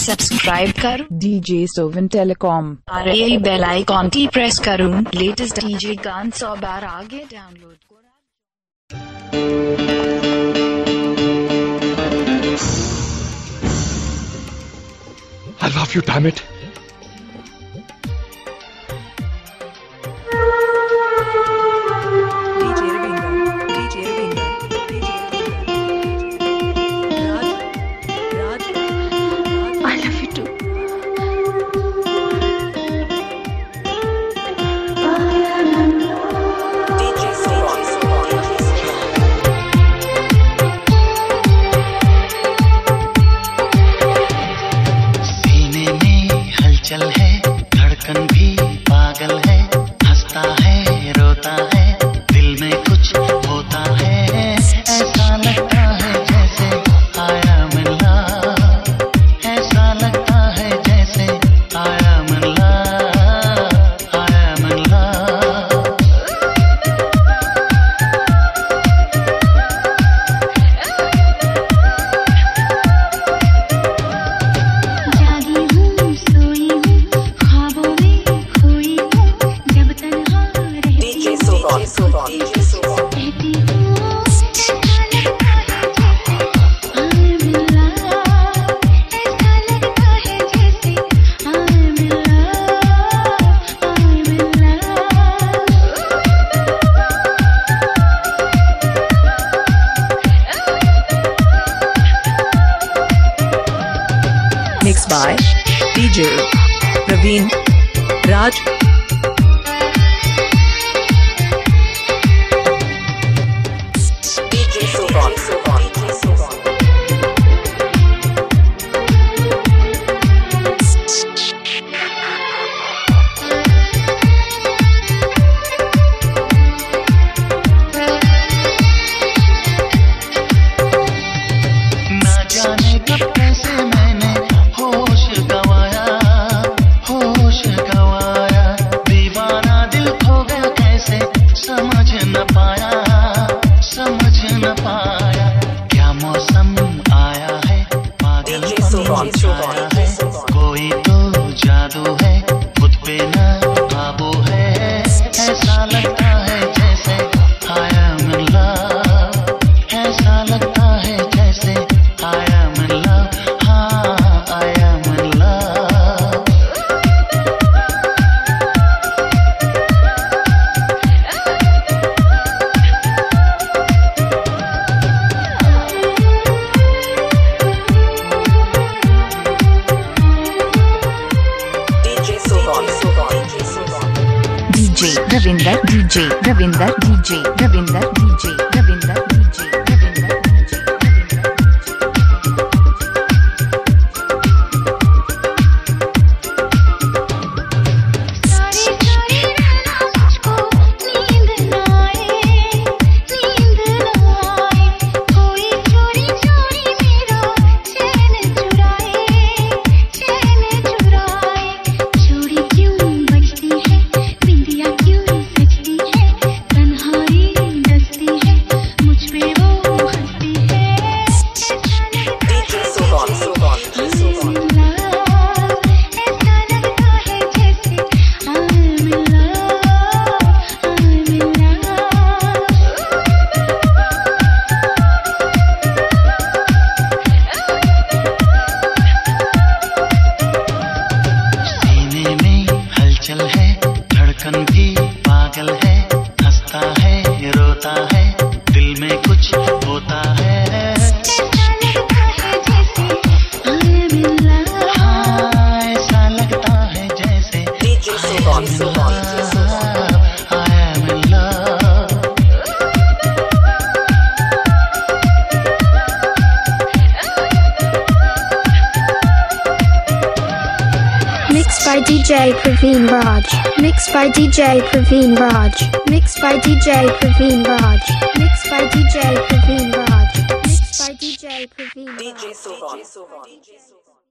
Subscribe कर DJ Sovin Telecom और ये बेल आइकॉन की प्रेस करूं लेटेस्ट डीजे गान 100 बार आगे download I love you, damn it. चल है धड़कन भी पागल है, हंसता है रोता है, दिल में कुछ होता है, ऐसा लगता है जैसे आया मिला, ऐसा लगता है जैसे आया मिला, आया मिला। Mixed by DJ Praveen Raj. ना जाने कब कैसे मैंने होश गवाया, दीवाना दिल खो गया कैसे समझ न पाया, क्या मौसम आया है, पागल आया है, कोई तो जादू है, खुद पे न काबू है, ऐसा लगता है जैसे आया मिला, ऐसा लगता है जैसे आया मिला, हाँ आया मिला। DJ Ravinder DJ Ravinder DJ Ravinder DJ Ravinder DJ Ravinder DJ चल है धड़कन भी पागल है, हंसता है रोता है, दिल में कुछ होता है, हाँ ऐसा लगता है जैसे आया मिला। Mixed by DJ Praveen Raj. Mixed by DJ Praveen Raj. Mixed by DJ Praveen Raj. Mixed by DJ Praveen Raj. Mixed by DJ Praveen Raj. DJ Sovan.